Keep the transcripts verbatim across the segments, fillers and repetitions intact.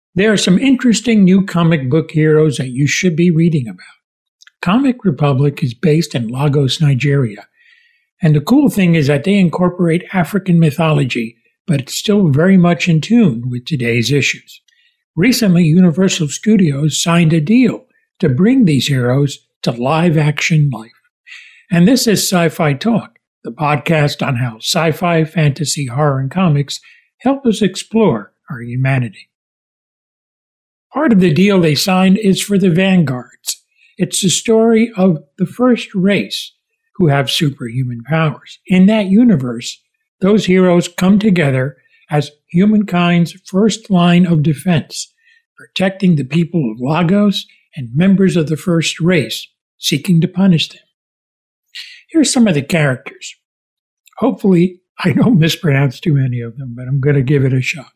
There are some interesting new comic book heroes that you should be reading about. Comic Republic is based in Lagos, Nigeria. And the cool thing is that they incorporate African mythology, but it's still very much in tune with today's issues. Recently, Universal Studios signed a deal to bring these heroes to live-action life. And this is Sci-Fi Talk, the podcast on how sci-fi, fantasy, horror, and comics help us explore our humanity. Part of the deal they signed is for the Vanguards. It's the story of the first race who have superhuman powers. In that universe, those heroes come together as humankind's first line of defense, protecting the people of Lagos and members of the first race seeking to punish them. Here's some of the characters. Hopefully, I don't mispronounce too many of them, but I'm going to give it a shot.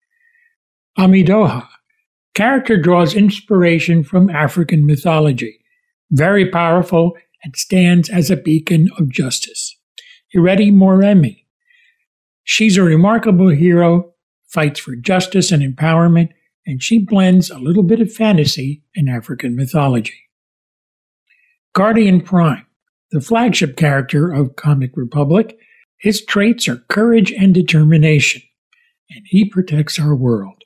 Amidoha. Character draws inspiration from African mythology. Very powerful and stands as a beacon of justice. Ireti Moremi. She's a remarkable hero, fights for justice and empowerment, and she blends a little bit of fantasy and African mythology. Guardian Prime, the flagship character of Comic Republic, his traits are courage and determination, and he protects our world.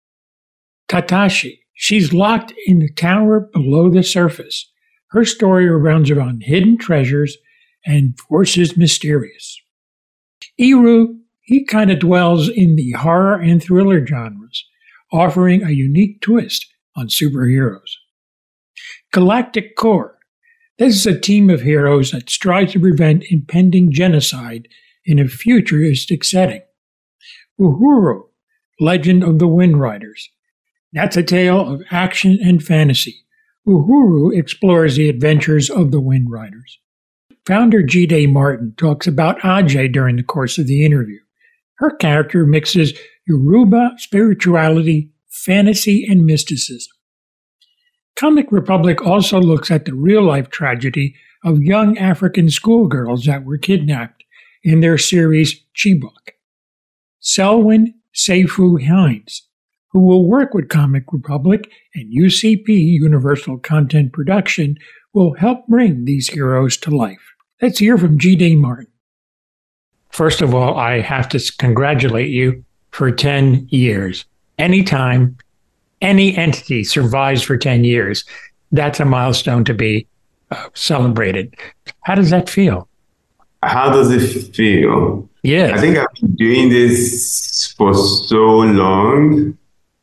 Tatashi, she's locked in the tower below the surface. Her story revolves around hidden treasures and forces mysterious. Iru, he kind of dwells in the horror and thriller genres, offering a unique twist on superheroes. Galactic Core, this is a team of heroes that strives to prevent impending genocide in a futuristic setting. Uhuru, Legend of the Wind Riders. That's a tale of action and fantasy. Uhuru explores the adventures of the Wind Riders. Founder Jide Martin talks about Ajay during the course of the interview. Her character mixes Yoruba spirituality, fantasy, and mysticism. Comic Republic also looks at the real-life tragedy of young African schoolgirls that were kidnapped in their series Chibok. Selwyn Seyfu Hines, who will work with Comic Republic and U C P, Universal Content Production, will help bring these heroes to life. Let's hear from Jide Martin. First of all, I have to congratulate you for ten years. Anytime any entity survives for ten years, that's a milestone to be uh, celebrated. How does that feel? How does it feel? Yeah. I think I've been doing this for so long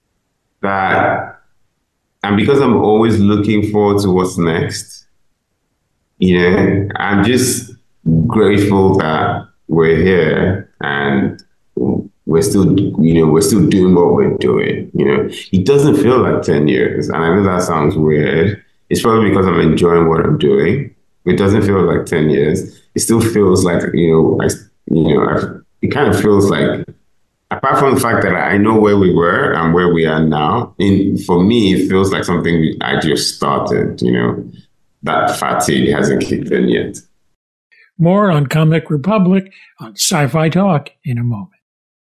that, and because I'm always looking forward to what's next, you know, I'm just grateful that we're here and we're still, you know, we're still doing what we're doing. You know, it doesn't feel like ten years, and I know that sounds weird. It's probably because I'm enjoying what I'm doing. It doesn't feel like ten years. It still feels like, you know, I, you know, I, it kind of feels like, apart from the fact that I know where we were and where we are now, in, for me, it feels like something I just started, you know, that fatigue hasn't kicked in yet. More on Comic Republic on Sci-Fi Talk in a moment.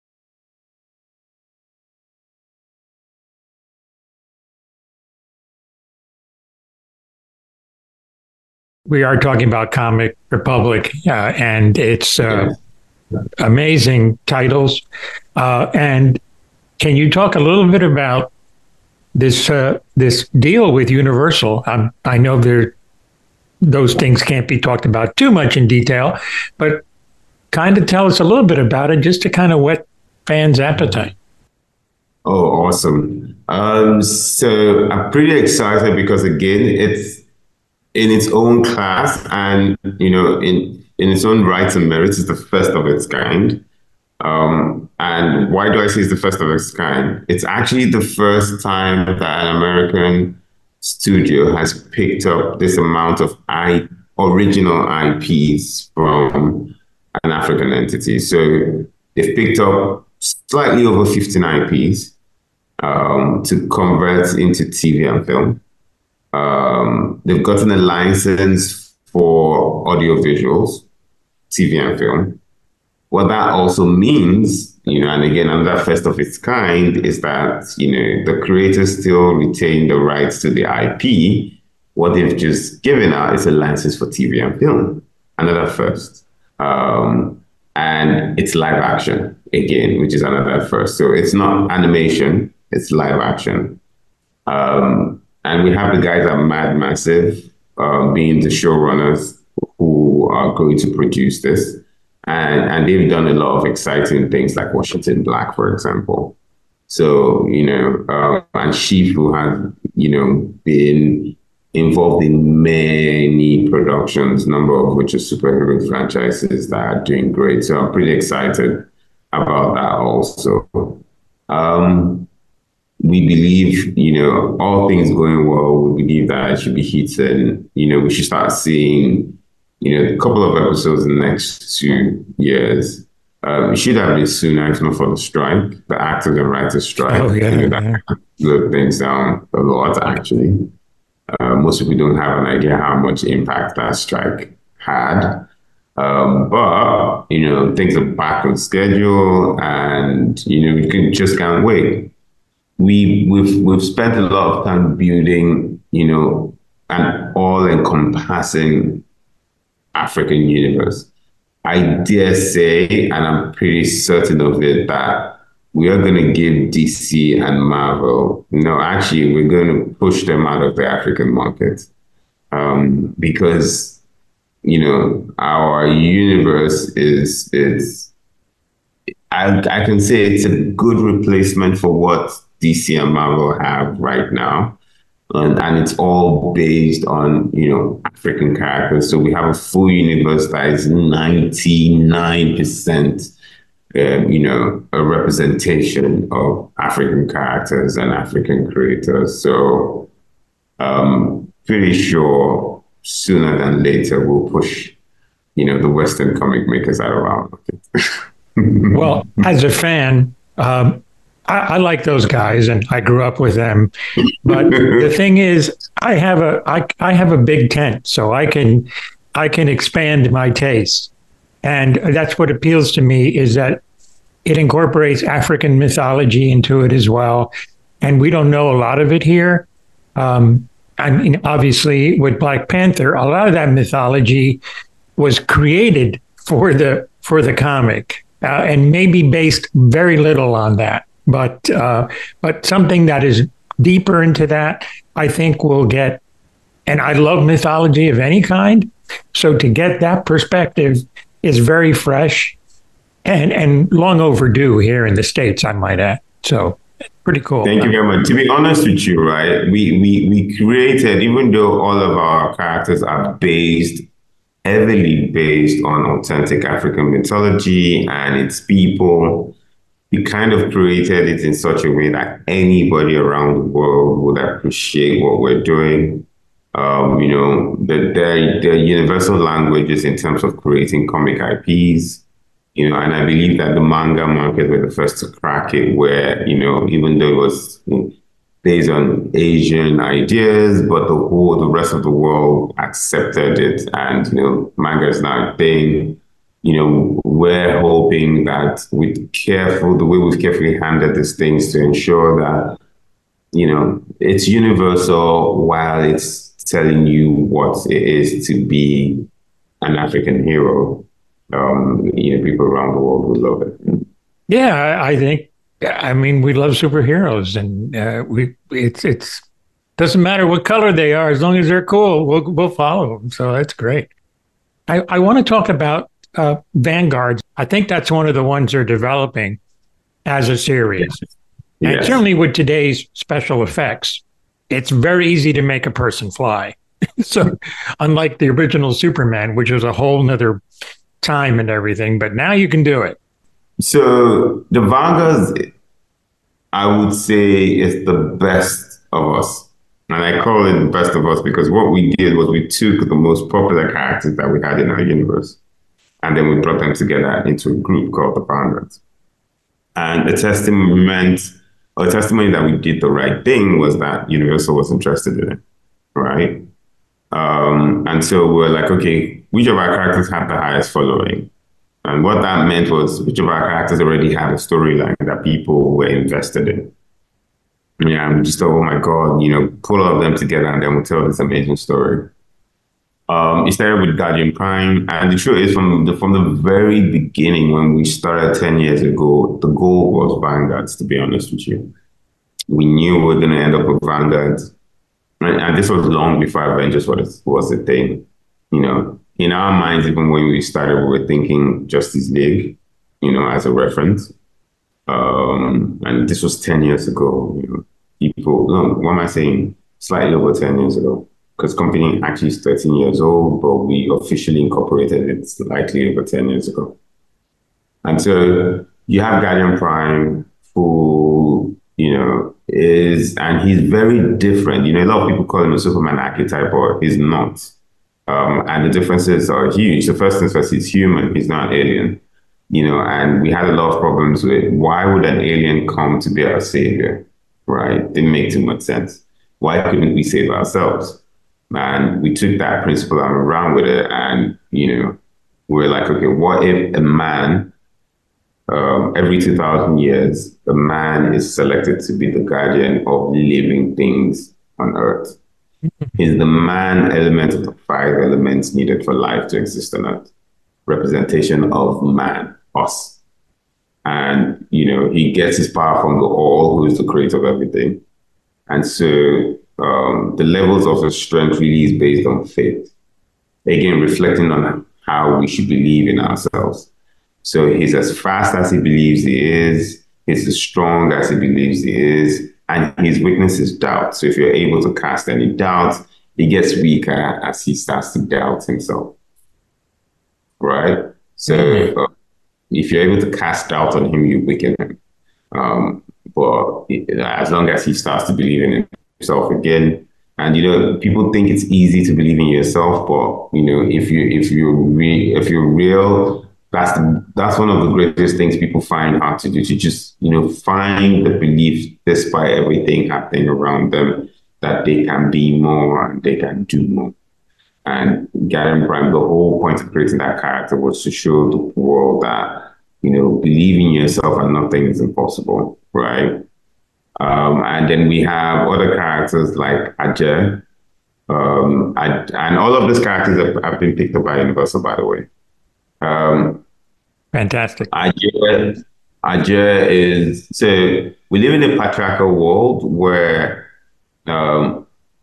We are talking about Comic Republic uh, and its uh, yeah. amazing titles. Uh, and can you talk a little bit about this uh, this deal with Universal? Um, I know there those things can't be talked about too much in detail, but kind of tell us a little bit about it just to kind of whet fans' appetite. Oh, awesome. Um, so I'm pretty excited because, again, it's in its own class and, you know, in, in its own rights and merits, it's the first of its kind. Um, and why do I say it's the first of its kind? It's actually the first time that an American studio has picked up this amount of I, original I Ps from an African entity. So they've picked up slightly over fifteen I Ps um, to convert into T V and film. Um, they've gotten a license for audio visuals, T V and film. What that also means you know, and again, another first of its kind is that, you know, the creators still retain the rights to the I P. What they've just given out is a license for T V and film. Another first. Um, and it's live action again, which is another first. So it's not animation, it's live action. Um, and we have the guys at Mad Massive uh, being the showrunners who are going to produce this. And, and they've done a lot of exciting things like Washington Black, for example. So, you know, uh, and Shifu has, you know, been involved in many productions, number of which are superhero franchises that are doing great. So I'm pretty excited about that also. Um, we believe, you know, all things going well, we believe that it should be hitting, you know, we should start seeing, you know, a couple of episodes in the next two years. Um, it should have been sooner, if not for the strike, the actors and writers strike. Oh, yeah, you know, that yeah. slowed things down a lot, actually. Uh, most people don't have an idea how much impact that strike had. Um, but, you know, things are back on schedule and, you know, we can just can't wait. We, we've, we've spent a lot of time building, you know, an all-encompassing African universe. I dare say, and I'm pretty certain of it, that we are going to give D C and Marvel, no, actually, we're going to push them out of the African market um, because, you know, our universe is, is I, I can say it's a good replacement for what D C and Marvel have right now. And, and it's all based on, you know, African characters. So we have a full universe that is ninety-nine percent, um, you know, a representation of African characters and African creators. So um, pretty sure sooner than later we'll push, you know, the Western comic makers out of our market. Well, as a fan, um, I, I like those guys, and I grew up with them. But the thing is, I have a I, I have a big tent, so I can I can expand my taste, and that's what appeals to me is that it incorporates African mythology into it as well, and we don't know a lot of it here. Um, I mean, obviously, with Black Panther, a lot of that mythology was created for the for the comic, uh, and maybe based very little on that. But uh, but something that is deeper into that, I think will get, and I love mythology of any kind. So to get that perspective is very fresh and, and long overdue here in the States, I might add. So pretty cool. Thank you very much. To be honest with you, right, we, we, we created, even though all of our characters are based, heavily based on authentic African mythology and its people, we kind of created it in such a way that anybody around the world would appreciate what we're doing. Um, you know, the, they're, they're universal languages in terms of creating comic I Ps, you know, and I believe that the manga market were the first to crack it where, you know, even though it was based on Asian ideas, but the whole, the rest of the world accepted it. And, you know, manga is now a thing. You know, we're hoping that with careful, the way we've carefully handled these things to ensure that, you know, it's universal while it's telling you what it is to be an African hero. Um, you know, people around the world would love it. Yeah, I, I think, I mean, we love superheroes, and uh, we it's it's doesn't matter what color they are, as long as they're cool, we'll we'll follow them. So that's great. I, I want to talk about Uh, Vanguard. I think that's one of the ones they're developing as a series. Yes. And yes. Certainly with today's special effects, it's very easy to make a person fly. So unlike the original Superman, which was a whole nother time and everything, but now you can do it. So the Vanguard, I would say, is the best of us. And I call it the best of us because what we did was we took the most popular characters that we had in our universe, and then we brought them together into a group called the Vanguards. And the testament, or testimony that we did the right thing was that Universal was interested in it, right? Um, and so we're like, okay, which of our characters have the highest following? And what that meant was each of our characters already had a storyline that people were invested in. Yeah, and we just thought, oh my God, you know, pull all of them together and then we'll tell this amazing story. Um, it started with Guardian Prime, and the truth is, from the from the very beginning, when we started ten years ago, the goal was Vanguards. To be honest with you, we knew we were going to end up with Vanguards, and, and this was long before Avengers was was a thing. You know, in our minds, even when we started, we were thinking Justice League, you know, as a reference. Um, and this was ten years ago. You know, people, no, what am I saying? Slightly over ten years ago. Because company actually is thirteen years old, but we officially incorporated it slightly over ten years ago. And so you have Guardian Prime, who, you know, is, and he's very different. You know, a lot of people call him a Superman archetype, but he's not. Um, and the differences are huge. The first thing first, he's human, he's not alien. You know, and we had a lot of problems with why would an alien come to be our savior, right? Didn't make too much sense. Why couldn't we save ourselves? And we took that principle and ran with it. And, you know, we're like, okay, what if a man, um, every two thousand years, a man is selected to be the guardian of living things on Earth? Is the man element of the five elements needed for life to exist on Earth? Representation of man, us. And, you know, he gets his power from the all, who is the creator of everything. And so um, the levels of his strength really is based on faith. Again, reflecting on how we should believe in ourselves. So he's as fast as he believes he is, he's as strong as he believes he is, and his weakness is doubt. So if you're able to cast any doubt, he gets weaker as he starts to doubt himself. Right? So mm-hmm. uh, if you're able to cast doubt on him, you weaken him. Um, but it, as long as he starts to believe in himself again, and you know, people think it's easy to believe in yourself, but you know, if you if you're re- if you're real, that's the, that's one of the greatest things people find hard to do. To just you know find the belief, despite everything happening around them, that they can be more and they can do more. And Guardian Prime, the whole point of creating that character was to show the world that, you know, believing in yourself and nothing is impossible, right? Um, and then we have other characters like Ajay. Um, I, and all of these characters have, have been picked up by Universal, by the way. Um, Fantastic. Ajay, Ajay is, so we live in a patriarchal world where um,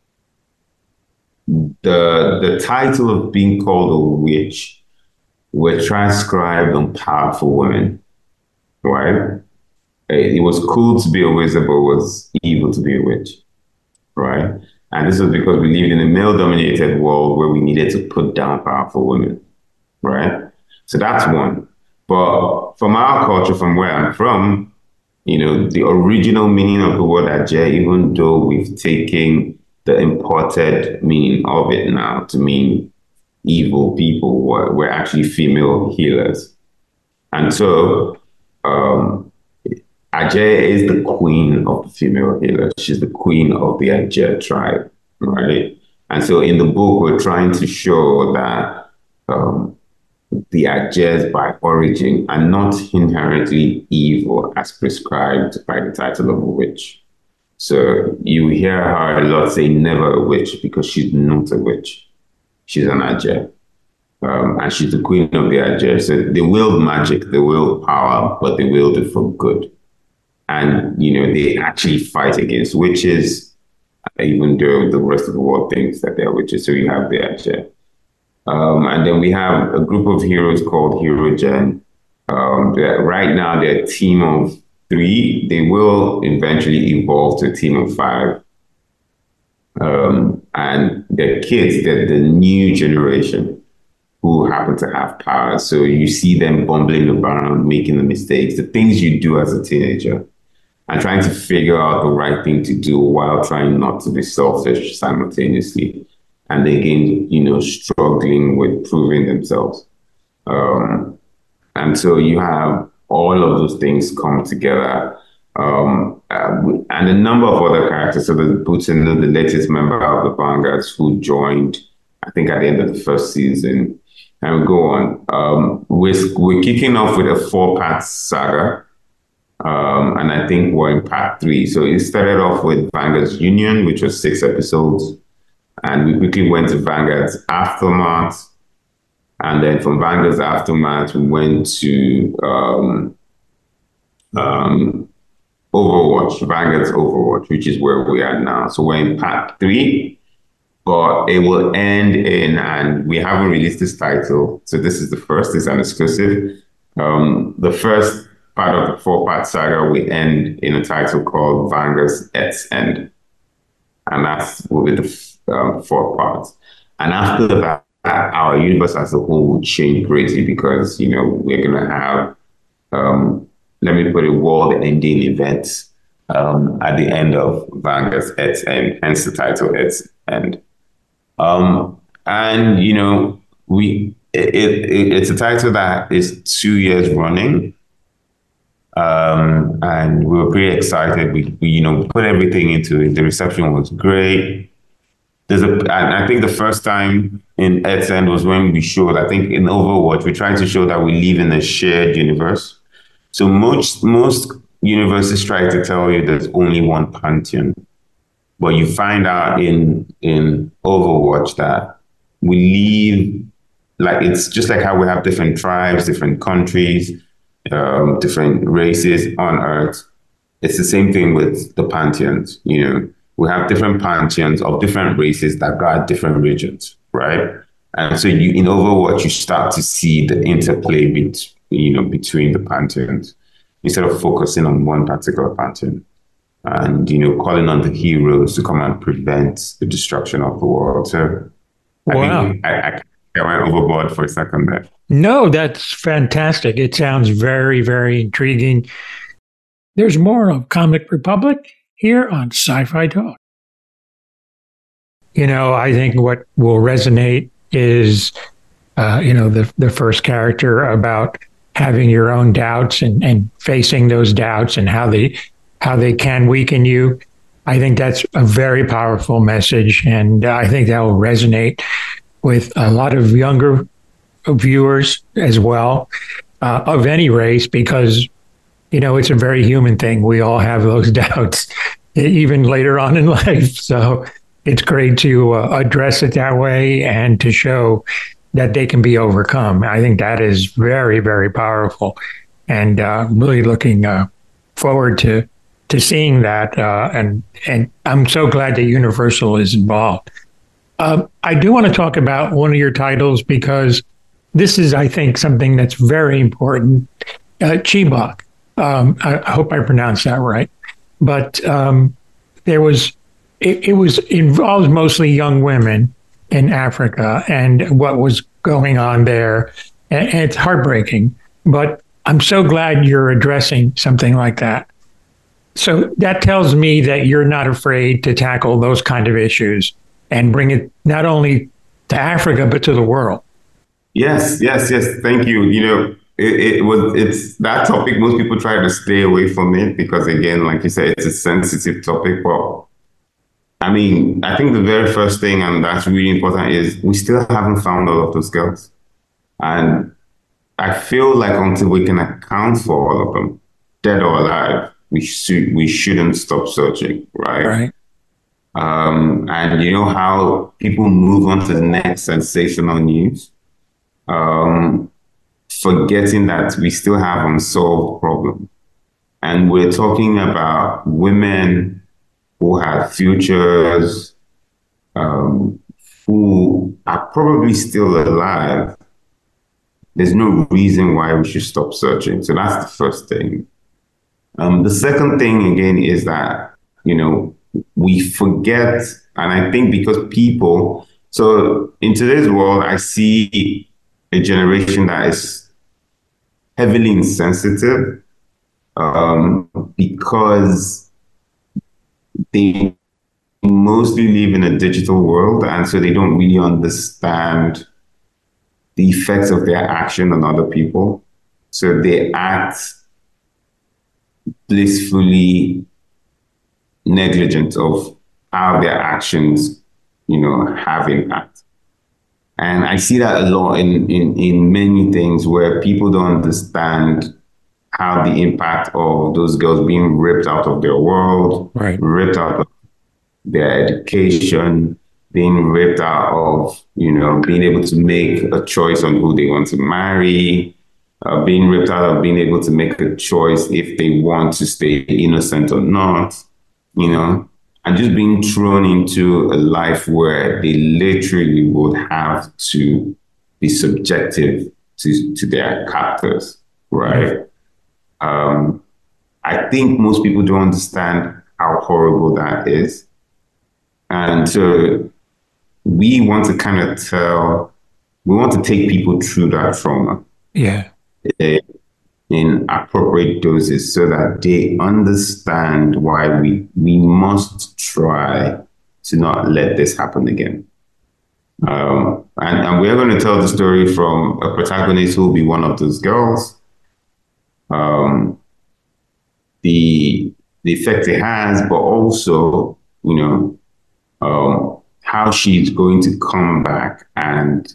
the the title of being called a witch were transcribed on powerful women, right? It was cool to be a wizard, but it was evil to be a witch, right? And this was because we lived in a male-dominated world where we needed to put down powerful women, right? So that's one. But from our culture, from where I'm from, you know, the original meaning of the word Ajay, even though we've taken the imported meaning of it now to mean evil people, were, were actually female healers. And so um, Ajay is the queen of the female healers. She's the queen of the Ajay tribe, right? And so in the book, we're trying to show that um, the Ajays by origin are not inherently evil as prescribed by the title of a witch. So you hear her a lot say never a witch because she's not a witch. She's an Ajay. Um, and she's the queen of the Ajay. So they wield magic, they wield power, but they wield it for good. And, you know, they actually fight against witches, even though the rest of the world thinks that they're witches. So you have the Ajay. Um, and then we have a group of heroes called Hero Gen. Um, right now, they're a team of three. They will eventually evolve to a team of five. Um, and they're kids, they're the new generation who happen to have power. So you see them bumbling around, making the mistakes, the things you do as a teenager, and trying to figure out the right thing to do while trying not to be selfish simultaneously. And again, you know, struggling with proving themselves. Um, and so you have all of those things come together. Um, uh, and a number of other characters. So the Putin, the latest member of the Vanguards who joined, I think at the end of the first season. and go on. Um, we're, we're kicking off with a four-part saga, um, and I think we're in part three. So it started off with Vanguard's Union, which was six episodes, and we quickly went to Vanguard's Aftermath, and then from Vanguard's Aftermath, we went to um, um, Overwatch, Vanguard's Overwatch, which is where we are now. So we're in part three, but it will end in, and we haven't released this title. So this is the first, it's an exclusive. Um, the first part of the four-part saga will end in a title called Vanguard's Earth's End. And that's will be the um, fourth part. And after that, our universe as a whole will change greatly because, you know, we're going to have, um, let me put it, world-ending events um, at the end of Vanguard's Earth's End, hence the title Earth's End. Um, and, you know, we it, it, it's a title that is two years running. Um, and we were pretty excited. We, we, you know, put everything into it. The reception was great. There's a, and I think the first time in Earth's End was when we showed, I think in Overwatch, we tried to show that we live in a shared universe. So most, most universes try to tell you there's only one pantheon. But you find out in, in Overwatch that we live, like, it's just like how we have different tribes, different countries, um, different races on Earth. It's the same thing with the pantheons, you know. We have different pantheons of different races that guard different regions, right? And so you, in Overwatch, you start to see the interplay bet, you know, between the pantheons instead of focusing on one particular pantheon and, you know, calling on the heroes to come and prevent the destruction of the world. So I wow. think I, I, I went overboard for a second there. No, that's fantastic. It sounds very, very intriguing. There's more of Comic Republic here on Sci-Fi Talk. You know, I think what will resonate is, uh, you know, the the first character about having your own doubts and, and facing those doubts and how they how they can weaken you. I think that's a very powerful message, and I think that will resonate with a lot of younger viewers as well, uh, of any race, because, you know, it's a very human thing. We all have those doubts, even later on in life. So it's great to uh, address it that way and to show that they can be overcome. I think that is very, very powerful, and uh, really looking uh, forward to to seeing that. Uh, and and I'm so glad that Universal is involved. Uh, I do want to talk about one of your titles because this is, I think, something that's very important. Uh, Chibok. Um, I, I hope I pronounced that right. But um, there was, it, it was involves mostly young women in Africa and what was going on there. And, and it's heartbreaking. But I'm so glad you're addressing something like that. So that tells me that you're not afraid to tackle those kind of issues and bring it not only to Africa, but to the world. Yes, yes, yes. Thank you. You know, it, it was, it's that topic. Most people try to stay away from it because, again, like you said, it's a sensitive topic. But I mean, I think the very first thing, and that's really important, is we still haven't found all of those girls. And I feel like until we can account for all of them, dead or alive, we should we shouldn't stop searching, right? Right. Um, and you know how people move on to the next sensational news, um, forgetting that we still have unsolved problems. And we're talking about women who have futures, um, who are probably still alive. There's no reason why we should stop searching. So that's the first thing. Um, the second thing, again, is that, you know, we forget, and I think because people, so in today's world, I see a generation that is heavily insensitive um, because they mostly live in a digital world, and so they don't really understand the effects of their action on other people. So they act blissfully negligent of how their actions, you know, have impact. And I see that a lot in, in, in many things where people don't understand how the impact of those girls being ripped out of their world, right. ripped out of their education, being ripped out of, you know, being able to make a choice on who they want to marry, uh, being ripped out of being able to make a choice if they want to stay innocent or not, you know, and just being thrown into a life where they literally would have to be subjective to, to their captors, right? Um, I think most people don't understand how horrible that is. And so we want to kind of tell, we want to take people through that trauma. Yeah. In appropriate doses so that they understand why we we must try to not let this happen again. Um, and, and we're going to tell the story from a protagonist who will be one of those girls. Um, the the effect it has, but also, you know, um, how she's going to come back and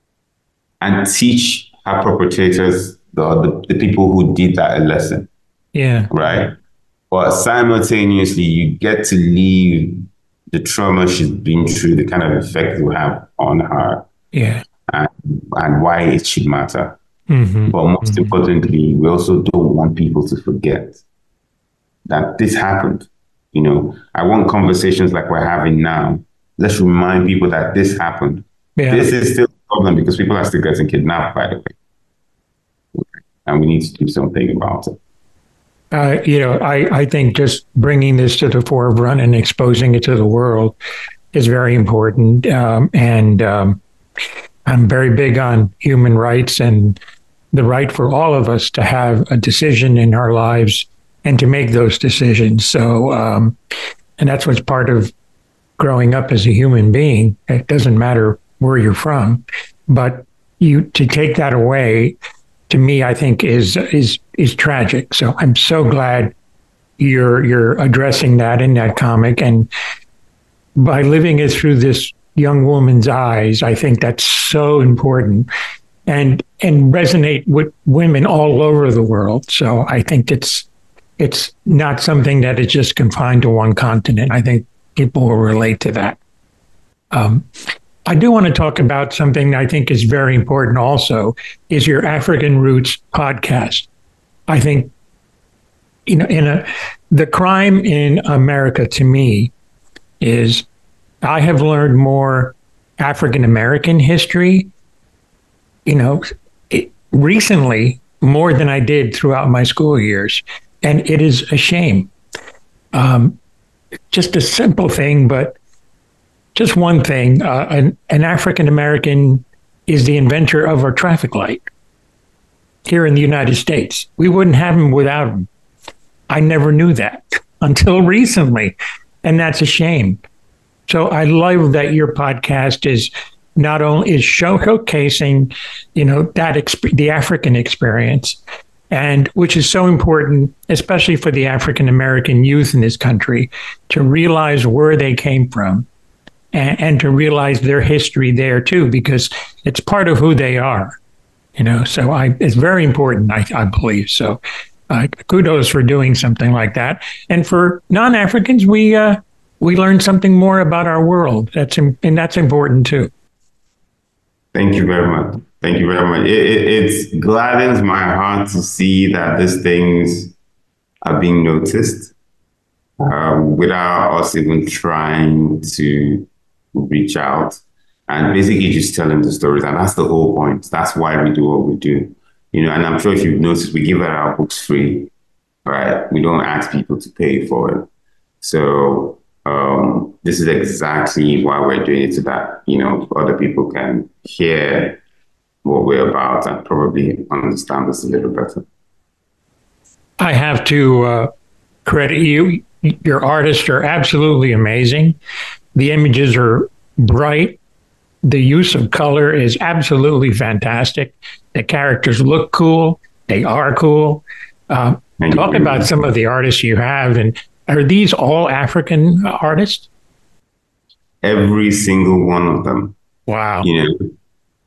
and teach her perpetrators, the, the the people who did that, a lesson. Yeah. Right. But simultaneously, you get to leave the trauma she's been through, the kind of effect it will have on her. Yeah. And, and why it should matter. Mm-hmm. But most mm-hmm. importantly, we also don't want people to forget that this happened. You know, I want conversations like we're having now. Let's remind people that this happened. Yeah. This is still a problem because people are still getting kidnapped, by the way. And we need to do something about it. Uh, you know, I, I think just bringing this to the forefront and exposing it to the world is very important. Um, and um, I'm very big on human rights and the right for all of us to have a decision in our lives and to make those decisions. So, um, and that's what's part of growing up as a human being. It doesn't matter where you're from, but you to take that away, to me, I think is is is tragic. So I'm so glad you're you're addressing that in that comic, and by living it through this young woman's eyes, I think that's so important, and and resonate with women all over the world. So I think it's it's not something that is just confined to one continent. I think people will relate to that. Um, I do want to talk about something I think is very important also, is your African Roots podcast. I think, you know, in a, the crime in America to me is I have learned more African American history, you know, it, recently more than I did throughout my school years. And it is a shame. Um, just a simple thing, but just one thing, uh, an, an African-American is the inventor of our traffic light here in the United States. We wouldn't have him without him. I never knew that until recently, and that's a shame. So I love that your podcast is not only is showcasing, you know, that exp- the African experience, and which is so important, especially for the African-American youth in this country, to realize where they came from. And, and to realize their history there too, because it's part of who they are, you know. So I, it's very important, I, I believe. So, uh, kudos for doing something like that. And for non-Africans, we uh, we learn something more about our world. That's and that's important too. Thank you very much. Thank you very much. It, it, it gladdens my heart to see that these things are being noticed uh, without us even trying to reach out and basically just telling the stories. And that's the whole point. That's why we do what we do. You know, and I'm sure if you've noticed, we give out our books free, right? We don't ask people to pay for it. So um, this is exactly why we're doing it, so that, you know, other people can hear what we're about and probably understand us a little better. I have to uh, credit you. Your artists are absolutely amazing. The images are bright. The use of color is absolutely fantastic. The characters look cool. They are cool. Uh, talk about some of the artists you have. And are these all African artists? Every single one of them. Wow. You know,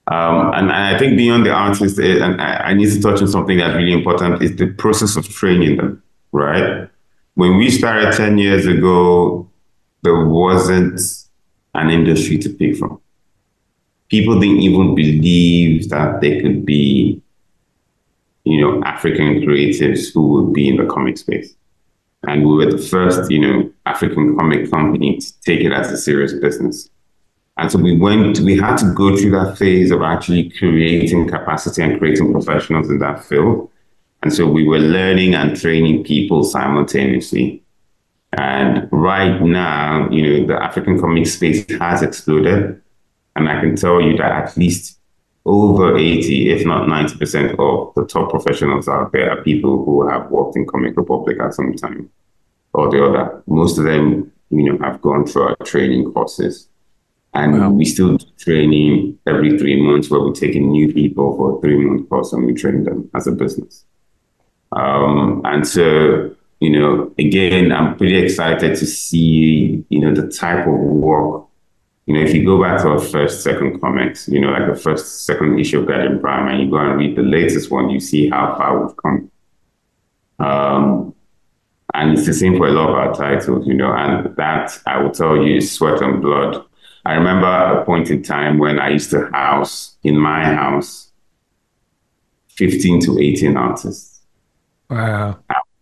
Um, and I think beyond the artist, eh, and I, I need to touch on something that's really important, is the process of training them, right? When we started ten years ago, there wasn't an industry to pick from. People didn't even believe that there could be, you know, African creatives who would be in the comic space. And we were the first, you know, African comic company to take it as a serious business. And so we went, we had to go through that phase of actually creating capacity and creating professionals in that field. And so we were learning and training people simultaneously. And right now, you know, the African comic space has exploded. And I can tell you that at least over eighty, if not ninety percent of the top professionals out there are people who have worked in Comic Republic at some time or the other. Most of them, you know, have gone through our training courses. And wow. we still do training every three months where we take in new people for a three-month course and we train them as a business. Um, and so, you know, again, I'm pretty excited to see, you know, the type of work. You know, if you go back to our first, second comics, you know, like the first, second issue of Guardian Prime, and you go and read the latest one, you see how far we've come. Um, and it's the same for a lot of our titles, you know, and that, I will tell you, is sweat and blood. I remember a point in time when I used to house, in my house, fifteen to eighteen artists. Wow.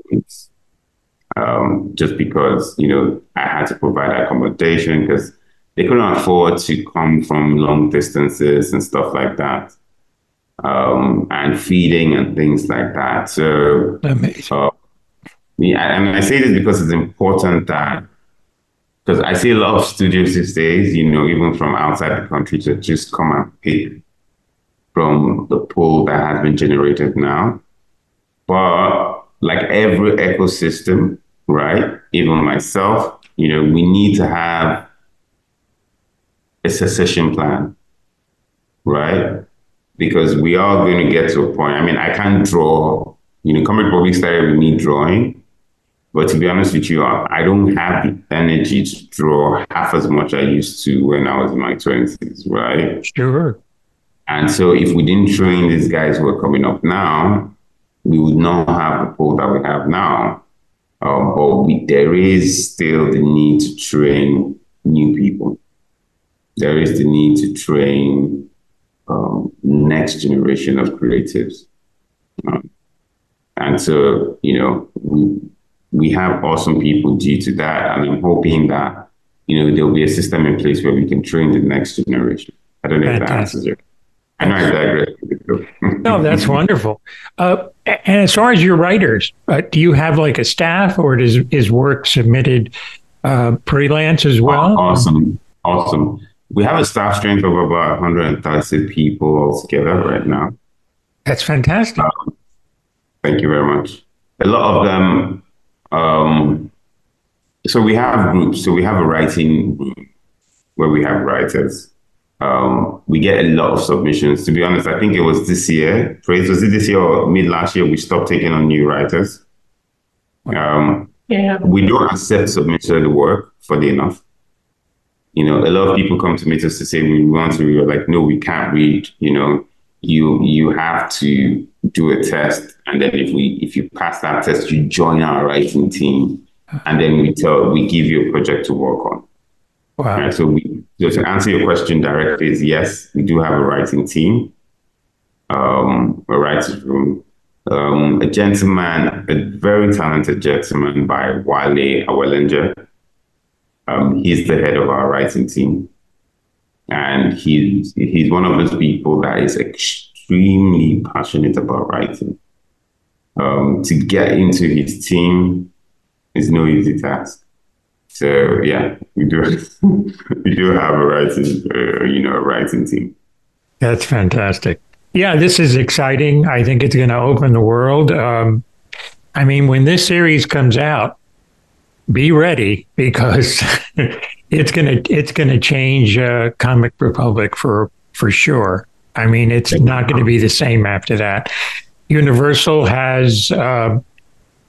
Um, just because, you know, I had to provide accommodation because they couldn't afford to come from long distances and stuff like that. Um, and feeding and things like that. So, amazing. Uh, yeah, and I say this because it's important that, because I see a lot of studios these days, you know, even from outside the country, to just come and pick from the pool that has been generated now. But like every ecosystem, right, even myself, you know, we need to have a succession plan, right? Because we are going to get to a point. I mean, I can't draw, you know, Comic Republic started with me drawing. But to be honest with you, I don't have the energy to draw half as much I used to when I was in my twenties, right? Sure. And so if we didn't train these guys who are coming up now, we would not have the pool that we have now. Um, but we, there is still the need to train new people. There is the need to train um, next generation of creatives. Um, and so, you know, we, we have awesome people due to that. And I'm hoping that, you know, there'll be a system in place where we can train the next generation. I don't know Fantastic. If that answers it. I know I digress. No, that's wonderful. Uh, and as far as your writers, uh, do you have like a staff, or does is work submitted uh, freelance as well? Awesome. Awesome. We have a staff strength of about one hundred thirty people altogether right now. That's fantastic. Um, thank you very much. A lot of them, um, so we have groups. So we have a writing room where we have writers. Um, we get a lot of submissions. To be honest, I think it was this year. Praise, was it this year or mid last year? We stopped taking on new writers. Um, yeah. We don't accept submitted work, funny enough. You know, a lot of people come to meet us to say we want to read. We're like, no, we can't read. You know, you you have to do a test, and then if we if you pass that test, you join our writing team, and then we tell we give you a project to work on. Wow. Right, so we so to answer your question directly is yes, we do have a writing team, um, a writer's room, um, a gentleman, a very talented gentleman by Wale Awelenje. Um, he's the head of our writing team, and he's he's one of those people that is extremely passionate about writing. Um, to get into his team is no easy task. So yeah, we do we do have a writing, uh, you know, a writing team. That's fantastic. Yeah, this is exciting. I think it's going to open the world. Um, I mean, when this series comes out, be ready, because it's gonna it's gonna change uh, Comic Republic for for sure. I mean, it's not going to be the same after that. Universal has uh,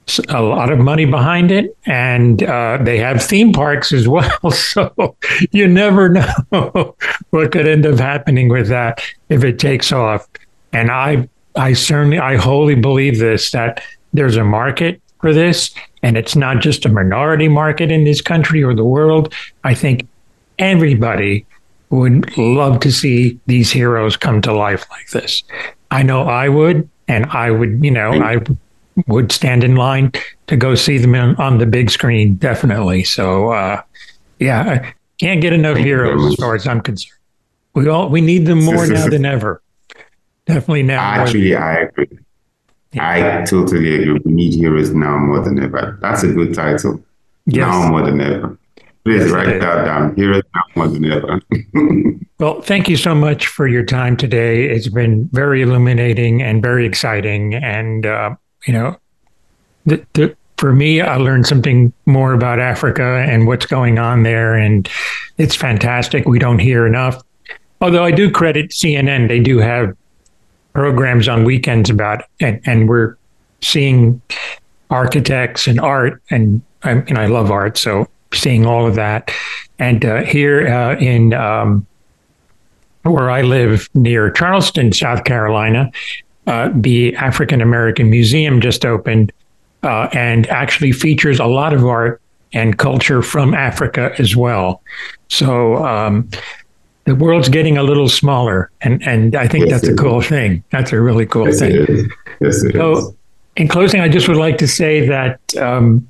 a lot of money behind it, and uh, they have theme parks as well. So you never know what could end up happening with that if it takes off. And I, I certainly, I wholly believe this, that there's a market for this, and it's not just a minority market in this country or the world. I think everybody would love to see these heroes come to life like this. I know I would, and I would, you know, I would stand in line to go see them in, on the big screen, definitely. So, uh, yeah, I can't get enough heroes as far as I'm concerned. We all we need them more now than ever. Definitely now. Actually, I agree. Yeah. I totally agree. We need heroes now more than ever. That's a good title. Yes. Now more than ever. Please yes, write that down. Heroes now more than ever. Well, thank you so much for your time today. It's been very illuminating and very exciting. And, uh, you know, the, the, for me, I learned something more about Africa and what's going on there. And it's fantastic. We don't hear enough. Although I do credit C N N. They do have programs on weekends about it. And, and we're seeing architects and art. And, and I love art. So seeing all of that. And uh, here uh, in um, where I live near Charleston, South Carolina, uh, the African American Museum just opened uh, and actually features a lot of art and culture from Africa as well. So um, the world's getting a little smaller, and, and I think yes, that's a cool is. thing. That's a really cool yes, thing. It is. Yes, it so is. In closing, I just would like to say that um,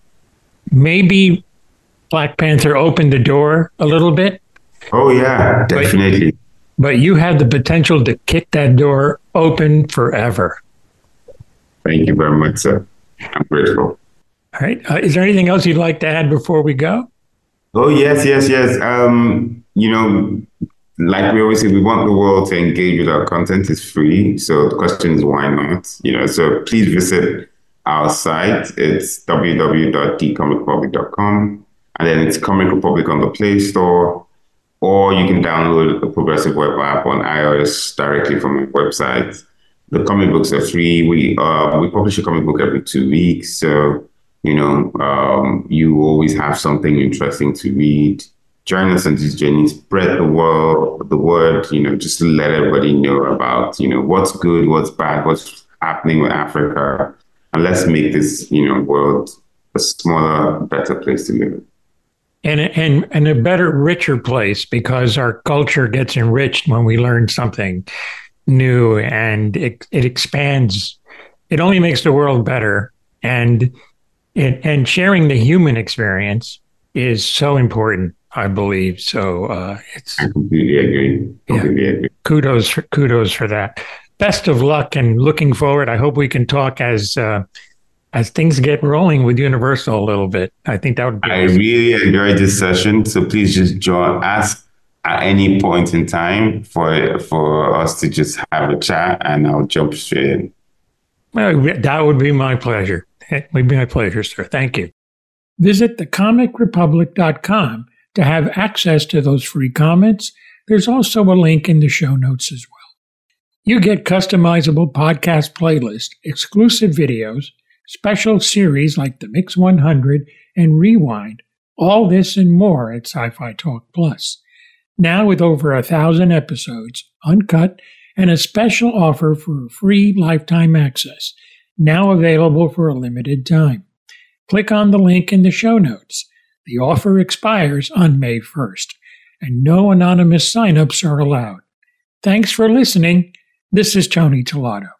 maybe Black Panther opened the door a little bit. Oh, yeah, definitely. But, but you had the potential to kick that door open forever. Thank you very much, sir. I'm grateful. All right. Uh, is there anything else you'd like to add before we go? Oh, yes, yes, yes. Um, you know, like we always say, we want the world to engage with our content. It's free. So the question is, why not? You know, so please visit our site. It's w w w dot the comic republic dot com. And then it's Comic Republic on the Play Store, or you can download the Progressive Web app on iOS directly from our website. The comic books are free. We uh, we publish a comic book every two weeks. So, you know, um, you always have something interesting to read. Join us on this journey, spread the world, the word, you know, just to let everybody know about, you know, what's good, what's bad, what's happening with Africa. And let's make this, you know, world a smaller, better place to live in. And, and and a better, richer place, because our culture gets enriched when we learn something new, and it, it expands. It only makes the world better. And it, and sharing the human experience is so important, I believe. So uh, it's. I completely agree. Completely yeah, agree. Kudos for, kudos for that. Best of luck, and looking forward. I hope we can talk as. Uh, As things get rolling with Universal a little bit. I think that would be I awesome. really enjoyed this session. So please just join us at any point in time for for us to just have a chat, and I'll jump straight in. Well, that would be my pleasure. It would be my pleasure, sir. Thank you. Visit the comic republic dot com to have access to those free comments. There's also a link in the show notes as well. You get customizable podcast playlist, exclusive videos, special series like the Mix one hundred and Rewind, all this and more at Sci-Fi Talk Plus. Now with over a thousand episodes, uncut, and a special offer for free lifetime access, now available for a limited time. Click on the link in the show notes. The offer expires on May first, and no anonymous signups are allowed. Thanks for listening. This is Tony Tellado.